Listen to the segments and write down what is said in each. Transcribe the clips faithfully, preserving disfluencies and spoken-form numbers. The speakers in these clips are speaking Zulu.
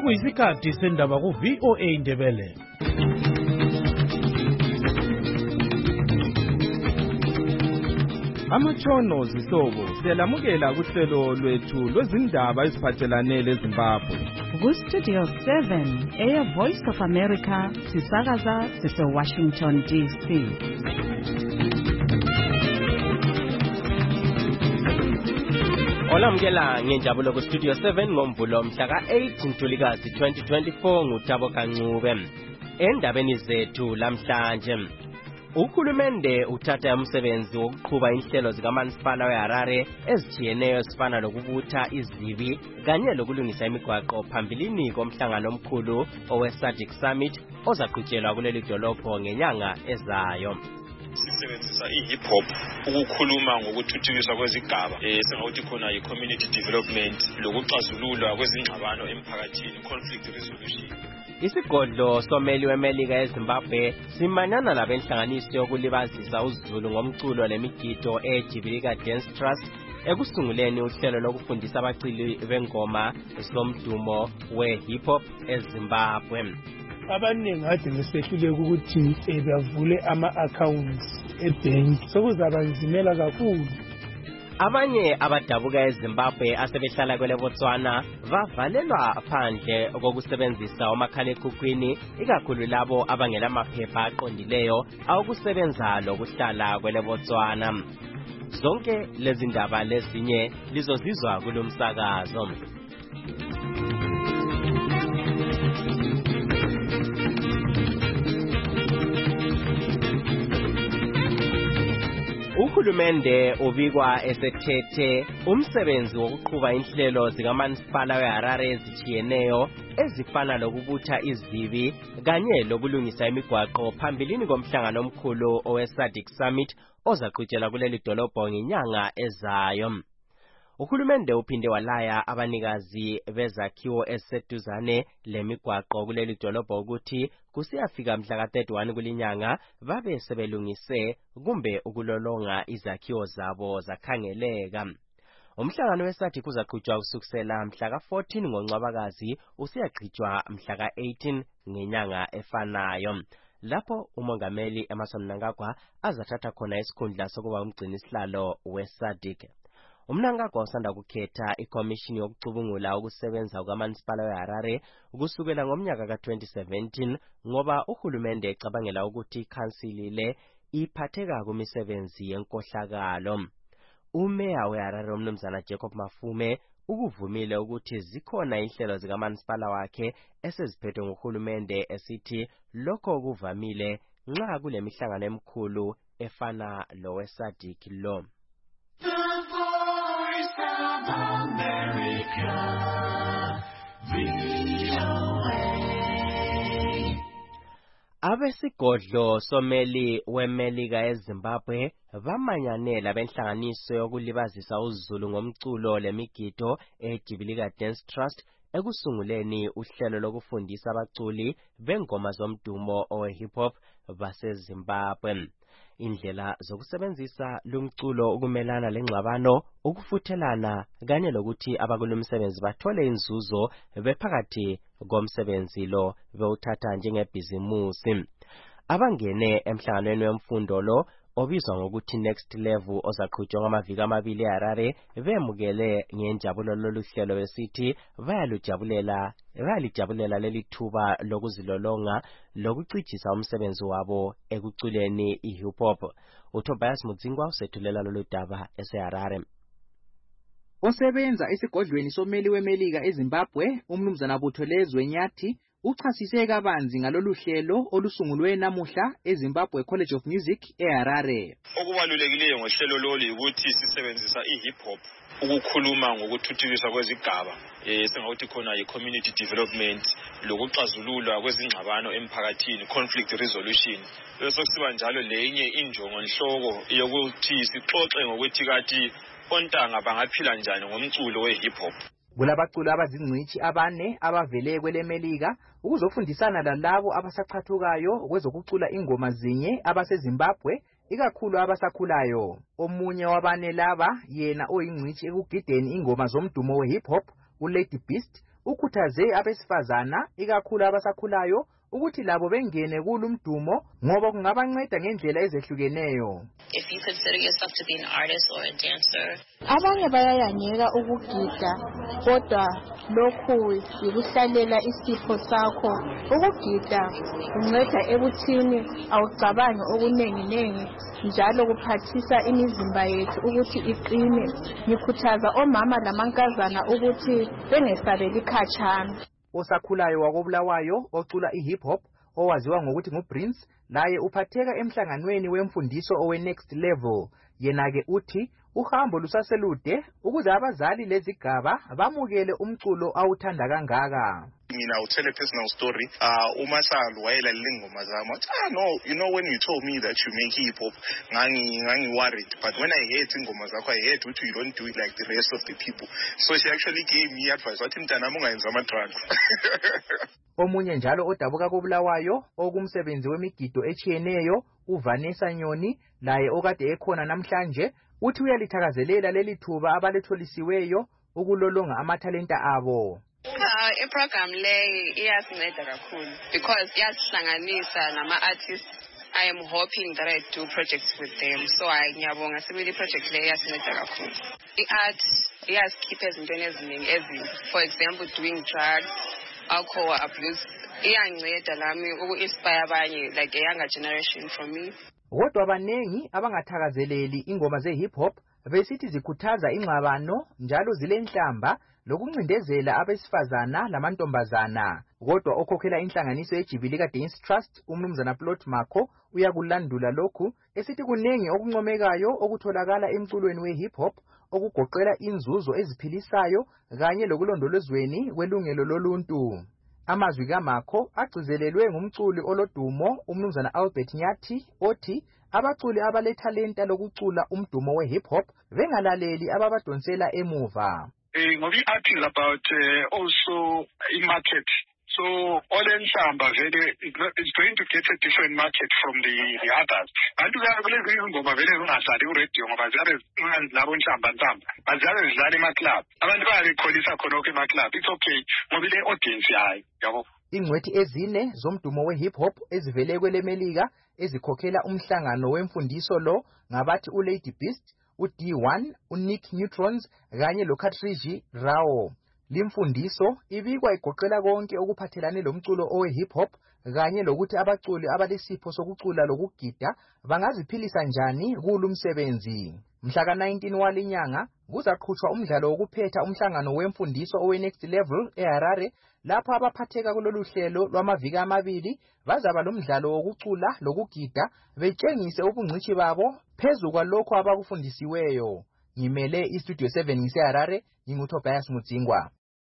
sekuyisikhathi sendaba ku V O A Ndebele. Amatshono zihlobo siyalamukela kuhlelo lwethu lwezindaba eziphathelane leZimbabwe. Ku Studio seven, Air Voice of America, sisakaza sise Washington D C. Olamukela ngenjabulo ku Studio seven ngomvulo mhla ka eight Ntulikazi twenty twenty-four nguThabo Kancube. Endabeni zethu lamhlanje, uhulumende uthatha umsebenzi wokuqhuba inhlelo zikamasipala weHarare ezithiyeneyo ezifana lokubutha izibi kanye lokulungisa imigwaqo phambilini komhlangano omkhulu owe-SADC Summit ozaqhutshelwa kuleli dolopho ngenyanga ezayo. Sisebenzisa i-hip hop ukukhuluma ngokuthuthukiswa kwezigaba eh sengathi khona i-community development lokuxazululwa kwezingxabano emphakathini, conflict resolution. Isigodlo someli weMelika eZimbabwe simanyana labenhlanganiso yokulibazisa uZulu ngomculo lemigido eJibilika Dance Trust ekusunguleni uhlelo lokufundisa abaculi bengoma zomdumo we-hip hop eZimbabwe. Abaningi ade ngesehluleka ukuthi bavule ama-accounts ebank sokuzabanzimela kakhulu. Abanye abadabuka eZimbabwe asebehlala kwele Botswana bavalelwa phandle kokusebenzisa umakhalekhukhwini ikakhulu labo abangela amaphepha aqondileyo awukusebenza lokuhlala kwele Botswana. Zonke lezi ndaba lezinye lizozizwa kulomsakazo. Uhulumende ubikwa esethethe umsebenzi wokuqhuba inhlelo zikamasipala weHarare ezithiyeneyo ezifana lokubutha izibi kanye lokulungisa imigwaqo phambilini komhlangano omkhulu owe-SADC Summit ozaqhutshelwa kuleli dolopho ngenyanga ezayo. Uhulumende uphinde walaya abanikazi bezakhiwo eseduzane lemigwaqo kuleli dolopho ukuthi kusiyafika mhla ka thirty-one kulinyanga babe sebelungise kumbe ukulolonga izakhiwo zabo zakhangeleka. Umhlangano weSADC uzaqhutshwa kusukela mhla ka fourteen ngoNcwabakazi usiyaqhutshwa mhla ka eighteen ngenyanga efanayo. Lapho umongameli Emmerson Mnangagwa azathatha khona isikhundla sokuba umgcini sihlalo weSADC. Umnangagwa usanda kukhetha ikomishini yokucubungula ukusebenza kwamasipala weHarare kusukela ngomnyaka ka twenty seventeen ngoba uhulumende ecabangela ukuthi ikhansili le iphatheka kumisebenzi yenkohlakalo. Umeya weHarare umnumzana Jacob Mafume ukuvumile ukuthi zikhona inhlelo zikamasipala wakhe eseziphethwe nguhulumende esithi lokho kuvamile nxa kulemihlangano emikhulu efana lowe-SADC lo. America, V O A. Abesigodlo someli weMelika eZimbabwe bamanyanela benhlanganiso yokulibazisa uZulu ngomculo lemigido eJibilika Dance Trust ekusunguleni uhlelo lokufundisa abaculi bengoma zomdumo owe-hip hop baseZimbabwe. Indlela zokusebenzisa lumculo ukumelana lengxabano ukufuthelana kanye lokuthi abakulumsebenzi bathole inzuzo bephakathi komsebenzi lo bewuthatha njengebhizimusi. Abangene emhlanganweni wemfundo lo obizwa ngokuthi Next Level ozaqhutshwa ngamaviki amabili eHarare bemukele ngenjabulo loluhlelo besithi bayalujabulela bayalijabulela leli thuba lokuzilolonga lokucijisa umsebenzi wabo ekuculeni i-hip hop. uTobias Mudzingwa usethulela lolu daba eseHarare. Osebenza esigodlweni someli weMelika eZimbabwe umnumzana Buthelezwe Nyathi uchasise kabanzi ngalolu hlelo olusungulwe namuhla eZimbabwe College of Music eHarare. Okubalulekileyo ngohlelo lolu ukuthi sisebenzisa i-hip hop ukukhuluma ngokuthuthukiswa kwezigaba eh sengathi khona i-community development lokuxazululwa kwezingxabano emphakathini, conflict resolution. Bese kusiba njalo lenye injongo nhloko yokuthi sixoxe ngokuthi kathi ontanga bangaphila njani ngomculo we-hip hop. Kulabaculi abazingcitshi abane abavele kweleMelika ukuzofundisana lalabo abasaqhathukayo kwezokucula ingoma zinye abaseZimbabwe ikakhulu abasakhulayo. Omunye wabane laba yena oyingcitshi ekugideni ingoma zomdumo we-hip hop uLady Beast ukhuthaze abesifazana ikakhulu abasakhulayo ukuthi labo bengene kulumdumo ngoba kungabanceda ngendlela ezehlukeneyo. If you consider yourself to be an artist or a dancer, abanye bayayanyeka ukugida kodwa lokhu yikuhlalela isipho sakho. Ukugida kunceda ekuthini awucabangi okuningi ningi njalo kuphathisa imizimba yethu ukuthi iqine. Ngikhuthaza omama lamankazana ukuthi bengesabeli khatshana. Osakhulayo wakobulawayo ocula ihip hop owaziwa ngokuthi nguPrince laye uphatheka emhlanganweni wemfundiso owe next level. Yena-ke uthi uhambo lusaselude ukuze abazali lezigaba bamukele umculo awuthanda kangaka. Mina I'll tell a personal story. Uh, umasalo wayelalela ingoma zami. Ah no, you know when you told me that you make hip hop, ngangi ngangi worried. But when I heard ingoma zakho, I heard that you don't do it like the rest of the people. So she actually gave me advice. Wathi mntana mungayenza ama drugs. Omunye njalo odabuka kobulawayo okumsebenzi wemigido echiyeneyo uVanessa Nyoni laye okade ekhona namhlanje uthi uyalithakazelela leli thuba abaletholisiweyo ukulolonga amathalenta abo. Ah, e program le iyasinceda kakhulu because iyasihlanganisa nama artists. I am hoping that I do projects with them. So I ngiyabonga sibili project le iyasinceda kakhulu. I art iyasikhipha ezintweni eziningi ezimbi. For example, doing drugs, alcohol abuse. Iyanceda lami uku-inspire abanye like a younger generation from me. Kodwa abanengi abangathakazeleli ingoma ze-hip hop besithi zikhuthaza ingxabano njalo zilenhlamba lokuncindezela abesifazana lamantombazana. Kodwa okhokhela inhlanganiso yeJibilika Dance Trust umnumzana Plot Makho uyakulandula lokhu esithi kunengi okuncomekayo okutholakala emculweni we-hip hop okugoqela inzuzo eziphilisayo kanye lokulondolozweni kwelungelo loluntu. Amazwi kaMakho agcizelelwe ngumculi olodumo umnumzana Albert Nyathi othi abaculi abalethalenta lokucula umdumo we-hip hop bengalaleli ababadonsela emuva. Eh ngoba i-art is about uh, also i-market. So all enhlamba vele it's going to get a different market from the, the others. Bantu kulezi ingoma vele zingahlali ku-radio ngoba ziyabe zingalabo nhlamba nhlamba. Baziyabe zidlala ema-club. Abantu bayabekholisa khonokho ema-club. It's okay ngoba ile audience yayo, yabo. Ingcwethi ezine zomdumo we-hip hop ezivele kwelemelika ezikhokhela umhlangano wemfundiso lo ngabathi uLady Beast, uD one, uNick Neutrons kanye loCatrice Rao. Limfundiso ibikwa igoqela konke okuphathelane lomculo owe-hip hop kanye lokuthi abaculi abalesipho sokucula lokugida bangaziphilisa njani kulumsebenzi. Mhla ka nineteen walinyanga kuzaqhutshwa umdlalo wokuphetha umhlangano wemfundiso owe next level eHarare lapho abaphatheka kulolu hlelo lwamaviki amabili bazaba lomdlalo wokucula lokugida betshengise ubungcishi babo phezu kwalokho abakufundisiweyo. Ngimele iStudio seven ngiseHarare, nginguTobias Mudzingwa.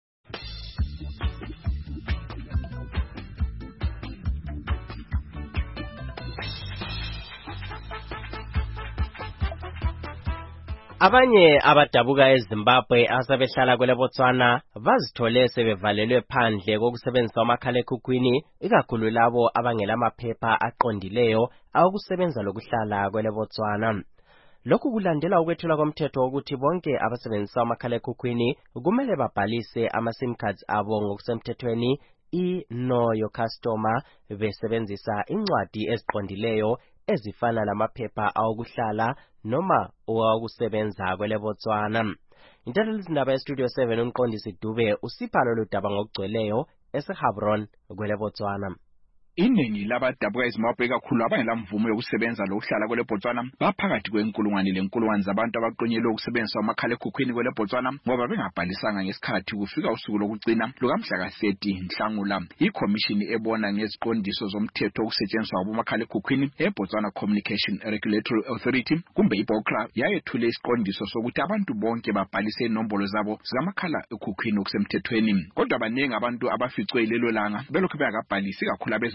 Abanye abadabuka eZimbabwe asabehlala kwele Botswana bazithole sebevalelwe phandle kokusebenzisa amakhalekhukhwini ikakhulu labo abangela amaphepha aqondileyo akusebenza lokuhlala kwele Botswana. Lokhu kulandela ukwethula komthetho ukuthi bonke abasebenzisa amakhalekhukhwini kumele babhalise ama-SIM cards abo ngokusemthethweni i-Know Your Customer besebenzisa incwadi eziqondileyo ezifana lamaphepha awokuhlala noma owakusebenza kwele Botswana. Intatheli izindaba yeStudio seven umqondisi Dube usipha lolu daba ngokugcweleyo eseHabron kwele Botswana. Iningi labadabuka eZimbabwe kakhulu abangela mvumo yokusebenza lokuhlala kwele Botswana baphakathi kwenkulungwane lenkulungwane zabantu abaqonyelwe ukusebenzisa amakhalekhukhwini kwele Botswana ngoba bengabhalisanga ngesikhathi kufika usuku lokugcina lukamhla ka thirty Nhlangula. Ikommission ebona ngeziqondiso zomthetho okusetshenziswa kwabomakhalekhukhwini eBotswana Communication Regulatory Authority kumbe iBOCRA yayethule isiqondiso sokuthi abantu bonke babhalise inombolo zabo zikamakhalekhukhwini okusemthethweni. Kodwa abaningi abantu abaficwe lelo langa belokhu bengabhalisi kakhulu abezimali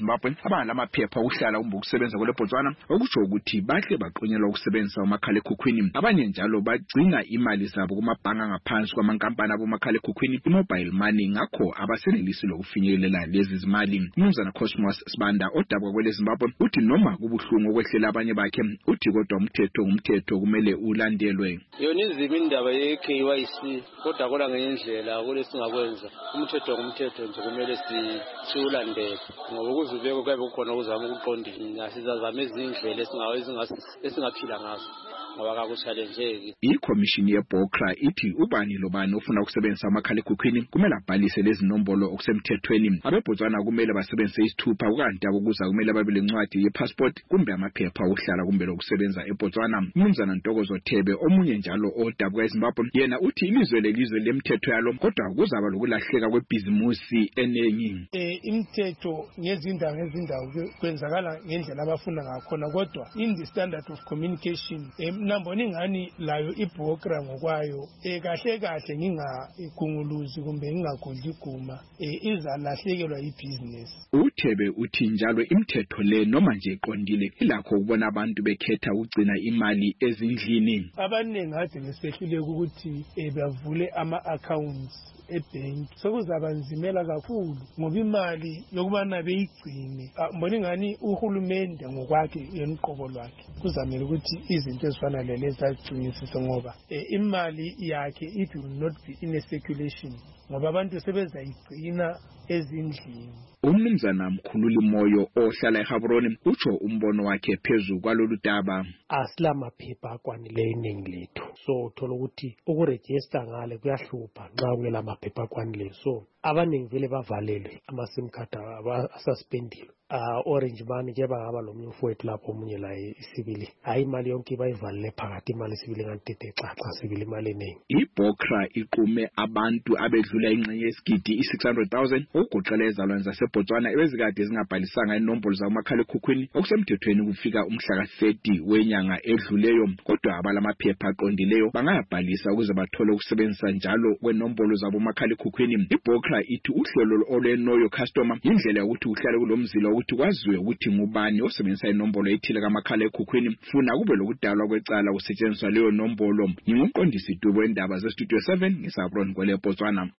eZimbabwe abangalamaphepha okuhlala kumbe ukusebenza kwele Botswana okusho ukuthi bahle baqonyelwa ukusebenzisa umakhalekhukhwini. Abanye njalo bagcina imali zabo kumabhanga ngaphansi kwamankampani abomakhalekhukhwini i-mobile money ngakho abasenelisi lokufinyelela lezi zimali. Umnumzana Cosmos Sibanda odabwa kwele Zimbabwe uthi noma kubuhlungu okwehlela abanye bakhe uthi kodwa umthetho ngumthetho kumele ulandelwe. Yona inzima indaba ye-K Y C kodwa kola ngendlela kulesingakwenza umthetho ngumthetho nje kumele siwulandele ngoba ukuzubeka kwabe kukhona ukuzama ukuqondisa sizazama izindlela esingaphila ngazo ngoba akakuchallenge. I-Commission ye-Bokra ithi ubani lobani ofuna ukusebenzisa amakhalekhukhwini kumele abhalise lezi nombolo okusemthethweni. AbeBotswana kumele basebenzise isithupha ukanti abokuza kumele babe lencwadi ye-passport kumbe amaphepha okuhlala kumbe lokusebenza eBotswana. Umnumzana Ntokozo Thebe omunye njalo odabwa eZimbabwe yena uthi ilizwe lelizwe lemithetho yalo kodwa kuzaba lokulahleka kwebhizimusi enengi. Eh imithetho ngezindawo ngezindawo kwenzakala ngendlela abafuna ngakhona kodwa in the standard of communication namboni ngani layo iBokra ngokwayo ekahle kahle ngingagunguluzi kumbe ngingagudli iguma izalahlekelwa ibusiness. uThebe uthi njalo imithetho le noma nje iqondile ilakho ukubona abantu bekhetha ukugcina imali ezindlini. Abaningi ade ngesehluleka ukuthi bavule ama accounts ebank sokuzabanzimela kakhulu ngoba imali yokubana beyigcine mbona ngani uhulumende ngokwakhe yeniqobo lwakhe kuzamela ukuthi izinto ezifana lezi agcinisise ngoba imali yakhe it will not be in a circulation ngoba abantu sebezayigcina ezindlini. Umnumzana Mkhululi Moyo ohlala eGaborone utsho umbono wakhe phezulu kwalolu daba. Asilamaphepha akwanileyo iningi lethu so uthola ukuthi ukuregister ngale kuyahlupha nxa kungela maphepha akwanileyo so abaningi vele bavalelwe ama-sim card asuspendiwe. Uh, Orange Money ke bangaba lo mnye mfowethu lapho omunye la isibili hayi imali yonke bayivalele phakathi imali isibili ngantete xaxa sibili imali eningi. iBokra iqume abantu abedlula ingxenye yesigidi i-six hundred thousand ukugoqela ezalwane zaseBotswana ebezikade zingabhalisanga inombolo zamakhalekhukhwini okusemthethweni kufika umhla ka thirty wenyanga edluleyo kodwa abalamaphepha aqondileyo bangayabhalisa ukuze bathole ukusebenzisa njalo kwenombolo zabo makhalekhukhwini. iBokra ithi uhlelo olwenoyo customer indlela ukuthi uhlale kulomzila ukuthi kwaziwe ukuthi ngubani osebenzisa inombolo ethile kamakhalekhukhwini funa kube lokudalwa kwecala kusetshenziswa leyo nombolo. Ngumqondisi Dubo endaba ze-Studio seven ngisabron kwele Botswana.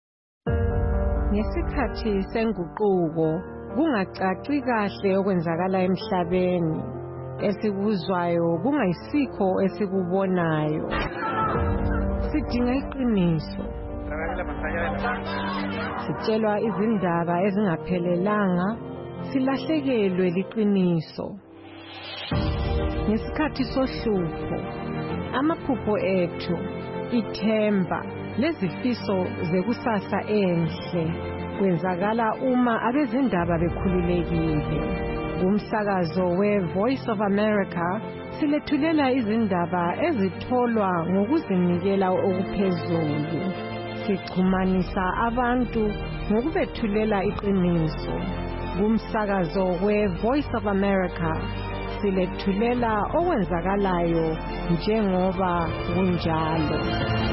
Ngesikhathi senguquko kungacaci kahle okwenzakala emhlabeni esikuzwayo kungayisikho esikubonayo sidinga iqiniso sitshelwa izindaba ezingaphelelanga silahlekelwe liqiniso ngesikhathi sohlupho amaphupho ethu ithemba lezifiso zekusasa enhle kwenzakala uma abezindaba bekhululekile. Umsakazo we-Voice of America silethulela izindaba ezitholwa ngokuzinikela okuphezulu sixhumanisa abantu ngokubethulela iqiniso. Umsakazo we-Voice of America silethulela okwenzakalayo njengoba kunjalo.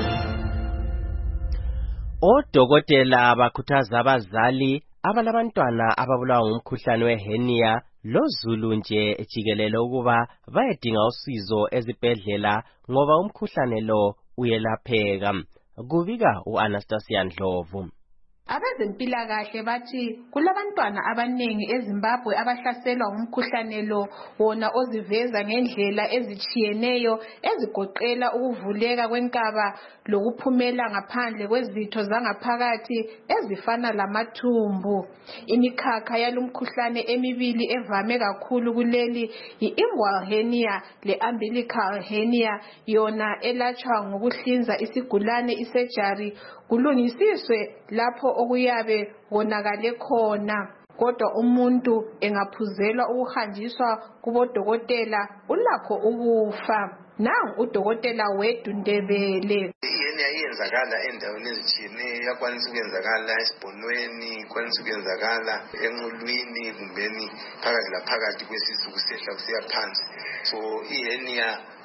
Odokotela bakhuthaza abazali abalabantwana ababulawa ngumkhuhlane wehernia loZulu nje ejikelele ukuba bayedinga usizo ezibhedlela ngoba umkhuhlane lo uyelapheka. Kubika uAnastasia Ndlovu. Abezempilakahle bathi kulabantwana abanengi eZimbabwe abahlaselwa ngumkhuhlane lo wona oziveza ngendlela ezitshiyeneyo ezigoqela ukuvuleka kwenkaba lokuphumela ngaphandle kwezitho zangaphakathi ezifana lamathumbu. Imikhakha yalumkhuhlane emibili evame kakhulu kuleli yi-inguinal hernia le-umbilical hernia yona elatshwa ngokuhlinza isigulane isurgery kulungisiswe lapho okuyabe konakale khona. Kodwa umuntu engaphuzelwa ukuhanjiswa kubodokotela ulakho ukufa. Nangu udokotela Wedu Ndebele. Ihenia iyenzakala endaweni ezitshiyeneyo, iyakwanisa ukwenzakala esibhonweni, ikwanisa ukwenzakala enqulwini kumbeni phakathi laphakathi kwesisu kusehla kusiya phansi. So ihenia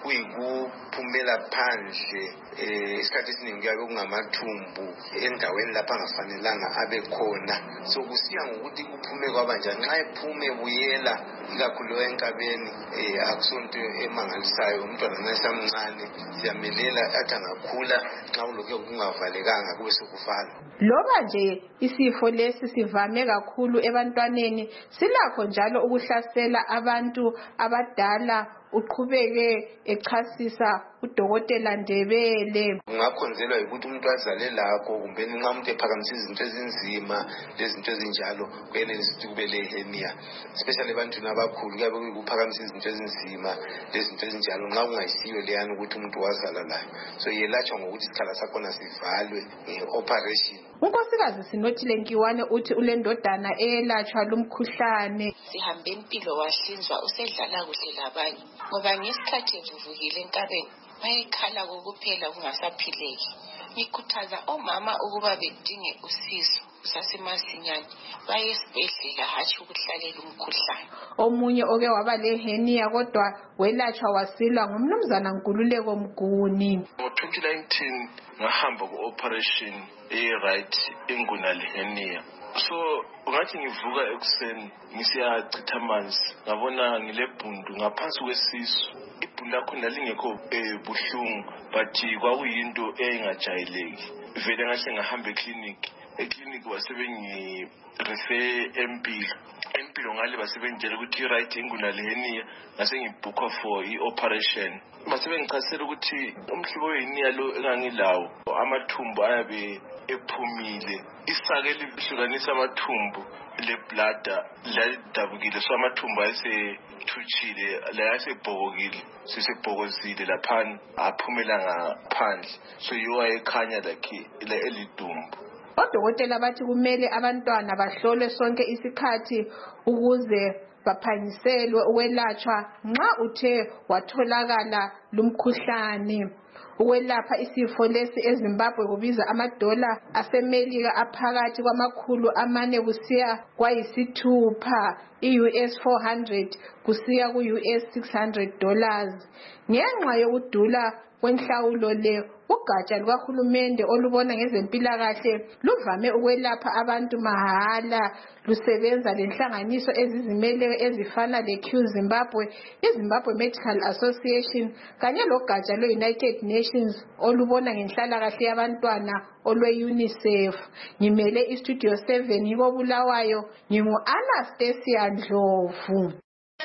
kuyikuphumela phandle eh isikhathi esiningi kuyabe kungamathumbu endaweni lapha angafanelanga abe khona. So kusiya ngokuthi kuphume kwabanjani. Nxa ephume buyela ikakhulu enkabeni eh akusonto emangalisayo umntwana nesamncane siyamelela athi angakhula nxa kulokho kungavalekanga kube sokufana. Loba nje isifo lesi sivame kakhulu ebantwaneni, silakho njalo ukuhlasela abantu abadala. Uqhubeke echasisa uDokotela Ndebele. Ungakhonzelwa ukuthi umuntu azale lakho kumbe nxa umuntu ephakamisa izinto ezinzima lezinto ezinjalo kuyenelisa ukuthi kube le hernia, especially ebantwini abakhulu kuyabe kuyikuphakamisa izinto ezinzima lezinto ezinjalo nxa kungayisiyo leyana ukuthi umuntu wazala layo. So yelatshwa ngokuthi isikhala sakhona sivalwe nge-operation. Unkosikazi Sinothile Nkiwane uthi ulendodana eyelatshwa lumkhuhlane. Sihambe impilo wahlinzwa usedlala kuhle labanye ngoba ngesikhathi evuvukile enkabeni bayekhala kokuphela kungasaphileki. Ngikhuthaza omama ukuba bedinge usizo kusasemasinyane baye esibhedlela hatshi ukuhlalela umkhuhlane. Omunye oke waba le hernia kodwa welatshwa wasilwa ngumnumzana Nkululeko Mguni. Ngo twenty nineteen ngahamba ku operation e right inguinal hernia. So ungathi ngivuka ekuseni ngisiyachitha amanzi ngabona ngilebhundu ngaphansi kwesisu. Ibhundu lakho nalingekho buhlungu but kwakuyinto engajayeleki. Vele ngahle ngahamba eclinic. Eclinic wasebengi refer empilo. Empilo ngale basebenzela ukuthi right inguinal hernia ngase ngibhukwa for i-operation. Basebengichasela ukuthi umhlobo wehernia lo engangilawo amathumbu ayabe ephumile. Isake lihlukanisa amathumbu le bladder ladabukile, so amathumbu ayese thuchile la yasebhokokile sisebhokozile lapha aphumela ngaphandle, so yiwa ekhanya lakhe la elidumbu. Odokotela bathi kumele abantwana bahlolwe sonke isikhathi ukuze baphanyiselwe ukwelatshwa nxa uthe watholakala lumkhuhlane. Ukwelapha isifo lesi eZimbabwe kubiza amadola asemelika aphakathi kwamakhulu amane kusiya kwayisithupha, i-U S four hundred kusiya ku-U S six hundred dollars. Ngenxa yokudula kwenhlawulo le, ugatsha lukahulumende olubona ngezempilakahle luvame ukwelapha abantu mahala. Lusebenza lenhlanganiso ezizimeleyo ezifana le-Q Zimbabwe, iZimbabwe Medical Association kanye logatsha lwe-United Nations olubona ngenhlalakahle yabantwana olwe-UNICEF. Ngimele iStudio seven yiko Bulawayo, ngingu-Anastasia Ndlovu.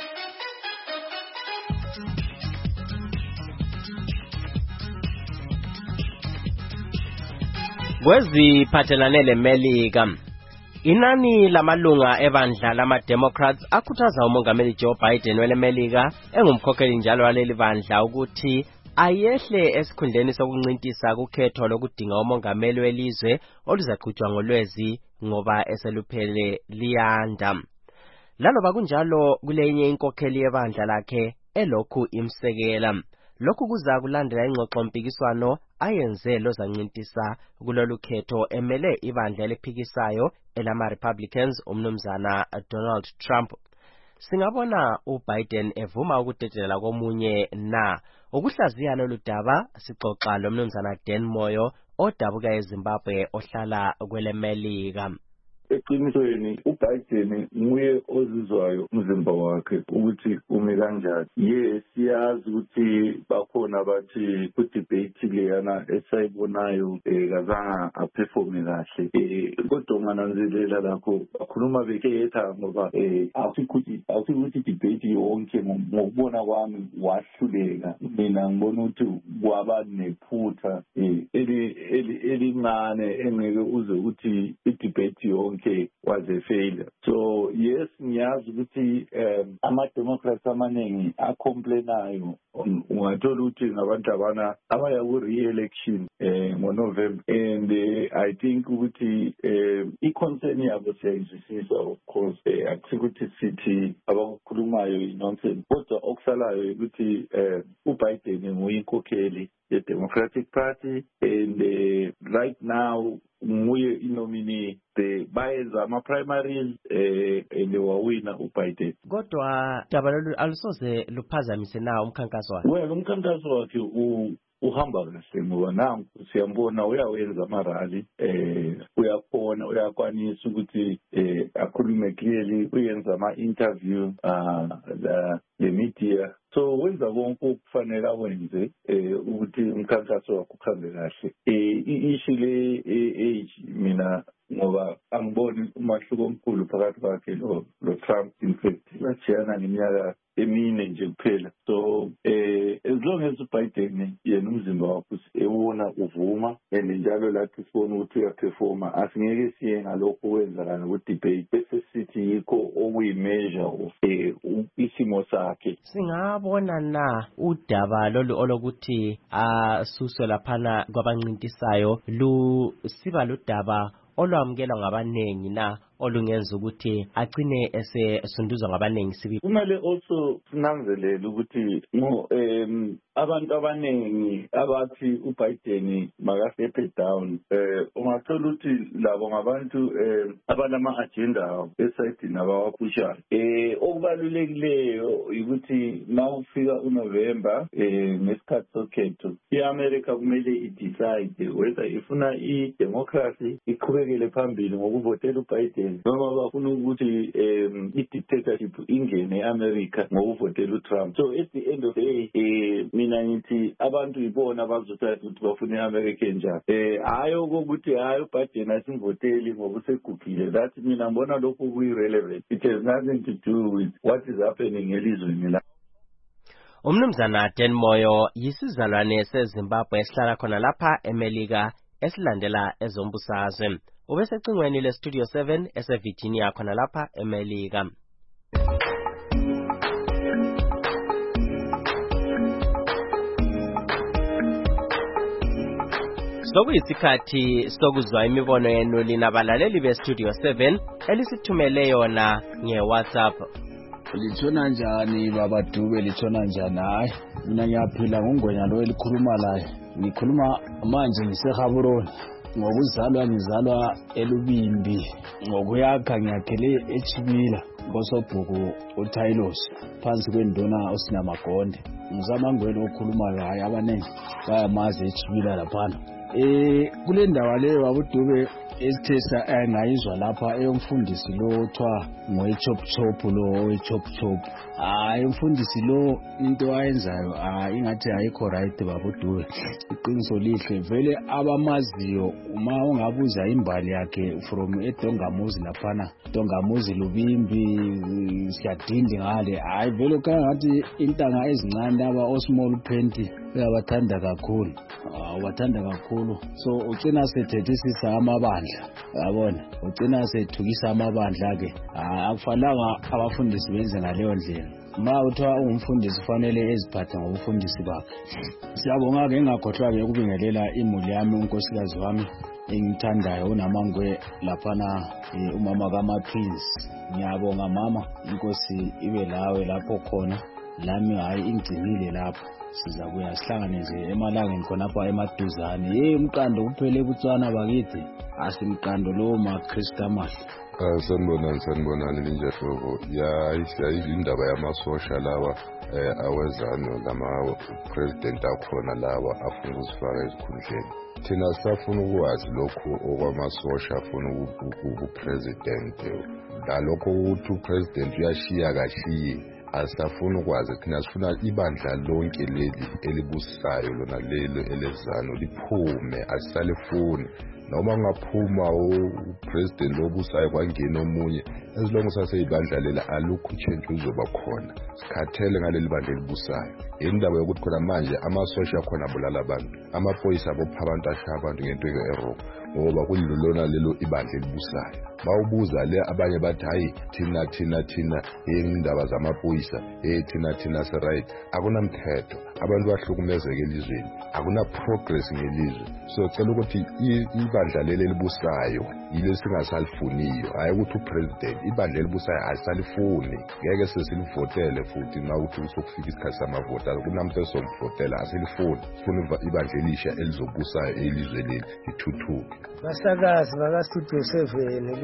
Kweziphathelane leMelika, inani lamalunga ebandla lama-Democrats akhuthaza umongameli Joe Biden weleMelika engumkhokheli njalo waleli bandla ukuthi ayehle esikhundleni sokuncintisa kukhetho lokudinga umongameli welizwe oluzaqhutshwa ngolwezi ngoba eseluphele liyanda. Laloba kunjalo kulenye inkokheli yebandla lakhe elokhu imsekela. Lokhu kuza kulandela ingxoxo mpikiswano ayenze lozancintisa kulolu khetho emele ibandla eliphikisayo elama-Republicans umnumzana Donald Trump. Singabona uBiden evuma ukudedelela komunye na ukuhlaziya lolu daba sixoxa lomnumzana Dan Moyo odabuka eZimbabwe ohlala kweleMelika. Eqinisweni uBiden nguye ozizwayo umzimba wakhe ukuthi ume kanjani. Yes, siyazi ukuthi bakhona bathi ku-debate leyana esayibonayo kazange aperforme kahle. Kodwa ungananzelela lakho bakhuluma bekhetha ngoba awukuthi debate yonke ngokubona kwami wahluleka. Mina ngibona ukuthi kwaba nephutha elincane engeke uze ukuthi i-debate yonke okay was a failure. So yes, ngiyazi ukuthi um, ama-Democrats amaningi acomplainayo ungathola ukuthi ngabantu abana abaya ku-re-election eh, ngoNovember, and uh, I think ukuthi uh, i-concern yabo siyayizwisisa of course, uh, akusukuthi sithi abakukhulumayo i-nonsense, kodwa okusalayo ukuthi uh, uBiden nguye inkokheli ye-Democratic Party, and uh, right now nguye inominee. The bayenza ama-primaries eh lewawina uBiden. Kodwa daba lolu alusoze luphazamise na umkhankaso wakhe. Well, umkhankaso wakhe u uhamba kahle ngoba nanku siyambona uyawenza amarali eh uyakhona uyakwanisa ukuthi eh akhulume clearly uyenza ama-interview ah le media, so wenza konke okufanele awenze eh ukuthi umkhankaso wakhe ukhambe kahle. Eh ishi le age mina ngoba angiboni umahluko omkhulu phakathi kwakhe lo lo Trump. In fact bajiyana ngeminyaka emine nje kuphela. So eh as long as uBiden yena umzimba wakhe ewona uvuma and njalo lathi sibona ukuthi uyaperforma, asingeke siye ngalokho kwenzakala ku-debate bese sithi yikho okuyi-measure of eh isimo sakhe. Singabona na udaba lolu olokuthi asuswe laphana kwabancintisayo lu siba ludaba olwamukela ngabanengi na olungenza ukuthi agcine esesunduzwa ngabanengi sibili. Kumele also sinanzelele ukuthi ngo em abantu abanengi abathi uBiden makastep down eh ungathola ukuthi labo ngabantu eh abanama agenda esayidini abawaphushayo. Eh okubalulekileyo ukuthi mawufika uNovember eh ngesikhathi sokhetho iAmerica kumele idecide whether ifuna idemocracy iqhubekele phambili ngokuvotela uBiden noma bafuna ukuthi um i-dictatorship ingene e-America ngokuvotela uTrump. So at the end of the day eh mina ngithi abantu ibona abazothi ukuthi bafuna i-America njani. Eh hayo ukuthi hayo uBiden asimvoteli ngoba usegugile. That mina ngibona lokho kuyi-relevant. It has nothing to do with what is happening elizweni la. Umnumzana Dan Moyo yisizalwane seZimbabwe esihlala khona lapha eMelika esilandela ezombusazwe. Ubesecingweni le Studio seven eseVirginia khona lapha eMelika. Sokuyisikhathi sokuzwa imibono yenu linabalaleli be Studio seven elisithumele yona ngeWhatsApp. Litshona njani baba Dube, litshona njani? Hayi mina ngiyaphila ngongwenya lo elikhuluma laye. Ngikhuluma manje ngiseGaborone. Ngokuzalwa ngizalwa eLubimbi, ngokuyakha ngiyakhele eChibila ngosobhuku uTailos phansi kwendona osinamagonde. Ngizamangwelo okhulumayo hayi abanengi bayamazi eChibila laphana. Eh kule ndawo leyo babudube esithesa engayizwa lapha eyomfundisi lo othwa ngochop chop lo owechop chop. Hayi umfundisi lo into ayenzayo hayi ingathi ayikho right babudube. Iqiniso lihle vele abamaziyo uma ungabuza imbali yakhe from eDongamuzi laphana Dongamuzi Lubimbi siyadindi ngale. Hayi vele kangathi intanga ezincane laba osmall penti uyabathanda kakhulu. Ubathanda kakhulu. So ugcina sethethisa amabandla. Yabona ugcina sethukisa amabandla ke. Akufanelanga abafundisi benze ngaleyo ndlela. Ma uthiwa ungumfundisi ufanele eziphathe ngobufundisi bakhe. Siyabonga ke ngakhohlwa ke ukubingelela imuli yami unkosikazi wami engithandayo unamangwe laphana umama kaMaprince. Ngiyabonga mama, inkosi ibe lawe lapho khona. Lami hayi ingcinile lapho. Sizabuya sihlangane nje emalangeni khonapha emaduzane. Hey umqando kuphele kutswana bakithi. Asimqando lo ma Christmas. Ah sanibonani sanibonani linjehlobo. Ya isindaba yamasosha lawa eh awezano lama president akhona lawa afuna ukuzifaka esikhundleni. Thina safuna ukwazi lokho okwamasosha afuna ubupresident. Dalokho ukuthi upresident uyashiya kashiye. Asafuna ukwazi thina sifuna ibandla lonke leli elibusayo lona lelo elezano liphume asalifuni noma ngaphuma upresident lobusayo kwangena omunye esilongo saseyibandla lela alukho change uzoba khona sikhathele ngaleli bandla elibusayo. Indaba yokuthi khona manje amasosha khona abulala abantu amaphoyisa abopha abantu asha abantu ngento errong ngoba kulilona lelo ibandla elibusayo. Bawubuza le abanye bathi hayi thina thina thina indaba zamaphoyisa eh thina thina se right akunamthetho abantu bahlukumezeke elizweni akuna progress ngelizwe. So cela ukuthi ibandla leli elibusayo yile singasalifuniyo hayi ukuthi upresident ibandla elibusayo asalifuni ngeke sesilivotele futhi na ukuthi usokufika isikhathi samavota kunamthetho somvotela asilifuni sifuna ibandla elisha elizobusayo elizwe leli ithuthuke. Basakazi baka Studio seven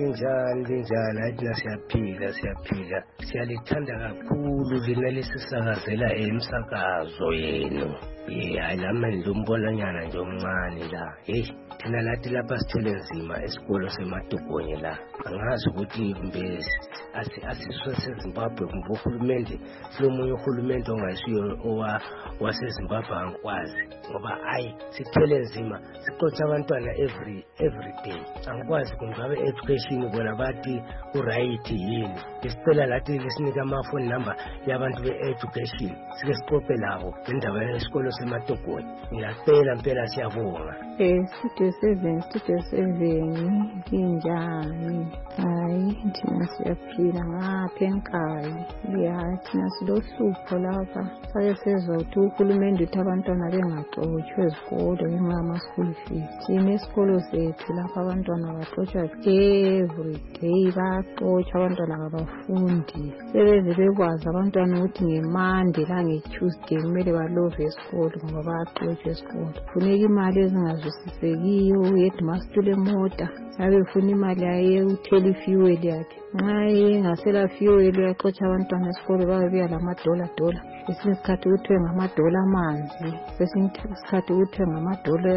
linjani linjani hathi nasiyaphila siyaphila siyalithanda kakhulu lina lisisakazela emsakazo yenu eh hayi lamanje umbonanyana nje omncane la hey thina lathi lapha sithele nzima esikolo seMatokonye la angazi ukuthi kumbe asiswe seZimbabwe kumbe uhulumende silomunye uhulumende ongayisiyo owa waseZimbabwe angikwazi ngoba hayi sithele nzima siqotsha abantwana every every day angikwazi kungabe education bona bathi uright yini isicela lathi lesinika ama-phone number yabantu be-education sike siqophe labo indaba yesikolo seMatokonye ngiyacela mpela siyabonga eh studio seven studio seven kinjani hayi thina siyaphila ngapha enkayi ya thina silohlupho lapha sake sezothi uhulumende uthi abantwana bengaxotshwa ezikolo ngenxa yama-school fees thina esikolo sethu lapha abantwana baxotshwa every day baxotshwa abantwana kabafundi sebeze bekwazi abantwana ukuthi ngemande langetuesday kumele balove esikolo ngoba baxotshwa esikolo funeka imali ezingazwisisekiyo uheadmaster emota abe ufuna imali yaye uthela ifuel yakhe nxa engasela fuel uyaxotsha abantwana esikolo babe beya lamadola dola kwesinye isikhathi kuthiwe ngamadola amanzi kwesinye isikhathi kuthiwe ngamadola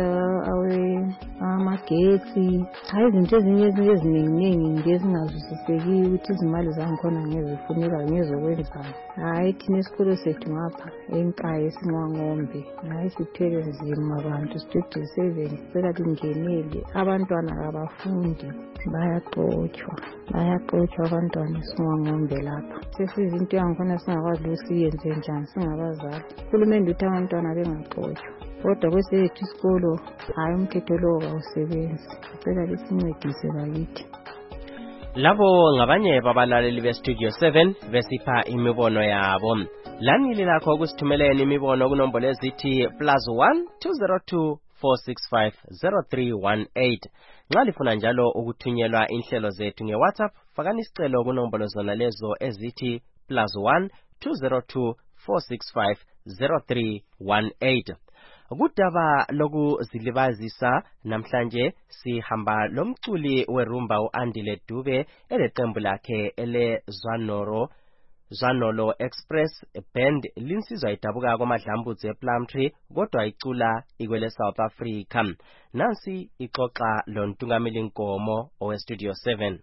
amagetsi hayi izinto ezinye ezinye eziningi nje ezingazwisisekiyo ukuthi izimali zangikhona ngezifuneka ngezokwenzani hayi thina esikolo sethu ngapha enkayi esinqwangombe hayi sithele nzima bantu studio seven sicela lingenele abantwana kabafundi bayaxotshwa bayaxotshwa abantwana esinqwangombe lapha sesizinto yangikhona singakwazi ukusiyenze njani singabazali uhulumende uthi abantwana bengaxotshwa kodwa kwesethu isikolo hayi umthetho lowo kawusebenzi sicela lisincedise bakithi labo ngabanye babalaleli bestudio seven besipha imibono yabo lanili lakho ukusithumeleni imibono kunombolo ezithi plus one two zero two four six five zero three one eight nxa lifuna njalo ukuthunyelwa inhlelo zethu nge-WhatsApp fakani isicelo kunombolo zona lezo ezithi plus one two zero two four six five zero three one eight kudaba lokuzilibazisa namhlanje sihamba lomculi werumba uAndile Dube eleqembu lakhe ele Zwanoro Zwanolo Express band linsizwa idabuka kwamadlambuthu ePlumtree kodwa icula ikwele South Africa nansi ixoxa lo ntungameli Nkomo owe Studio seven.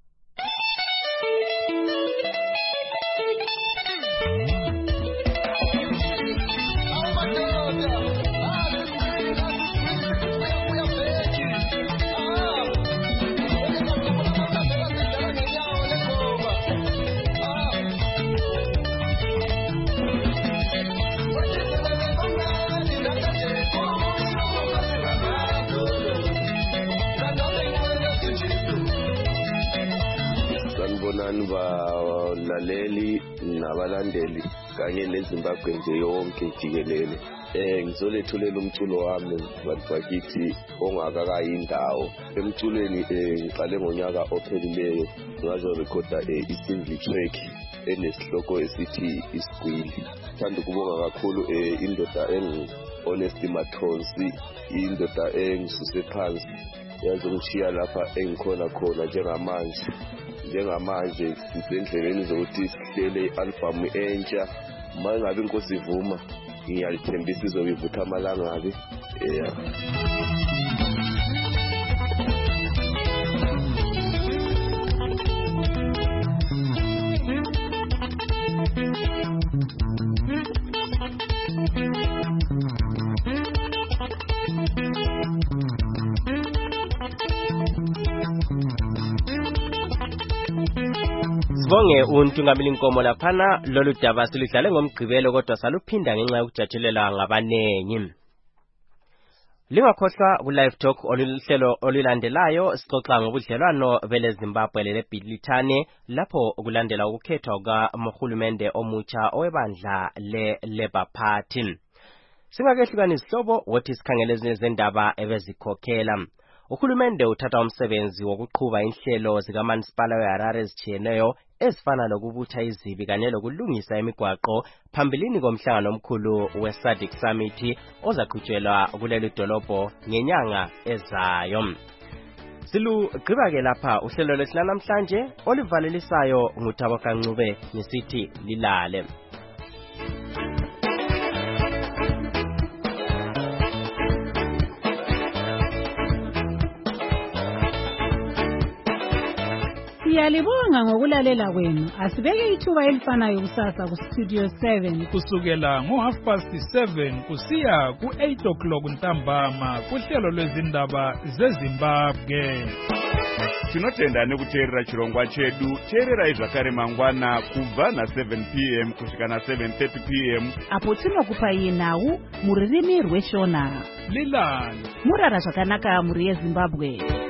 Sanibonani balaleli nabalandeli kanye neZimbabwe nje yonke jikelele. Eh ngizolethulela umculo wami bakithi ongakakayindawo. Emculweni eh ngiqale ngonyaka ophelileyo ngazo recorda eh isingle track enesihloko esithi Iskwili. Thanda ukubonga kakhulu eh indoda engi Honesty Matronsi, indoda engisuse phansi yazongishiya lapha engikhona khona njengamanje. Njengamanje sisendleleni zokuthi sihlele i-album entsha mangabe inkosi ivuma ngiyalithembisa izokuvutha amalangabi yeah. Sibonge untungameli Nkomo laphana lolu daba silidlale ngomgqibelo kodwa saluphinda ngenxa yokujatshelela ngabanengi. Lingakhohlwa ku live talk oluhlelo olulandelayo sixoxa ngobudlelwano bele Zimbabwe lele Bhilithane lapho kulandela ukukhethwa kwaMhulumende omutsha owebandla le Labour Party. Singakehlukani isihlobo wothi sikhangele ezinye zendaba ebezikhokhela. Uhulumende uthatha umsebenzi wokuqhuba inhlelo zikaMansipala weHarare ezijiyeneyo ezifana lokubutha izibi kanye lokulungisa imigwaqo phambilini komhlangano omkhulu weSADC Summit ozaqhutshelwa kuleli dolobho ngenyanga ezayo. Silugqiba ke lapha uhlelo lwesina namhlanje olivalelisayo nguThabo Kancube ngisithi lilale. Siyalibonga ngokulalela kwenu. Asibeke ithuba elifanayo kusasa ku Studio seven kusukela ngo half past seven kusiya ku eight o'clock ntambama kuhlelo lwezindaba zeZimbabwe. Tinotenda nekuteerera chirongwa chedu. Teererai zvakare mangwana kubva na seven p m kusvika na seven thirty p m apo tinokupai nhau muririmi rweshona. Lilani Murara zvakanaka muri yeZimbabwe.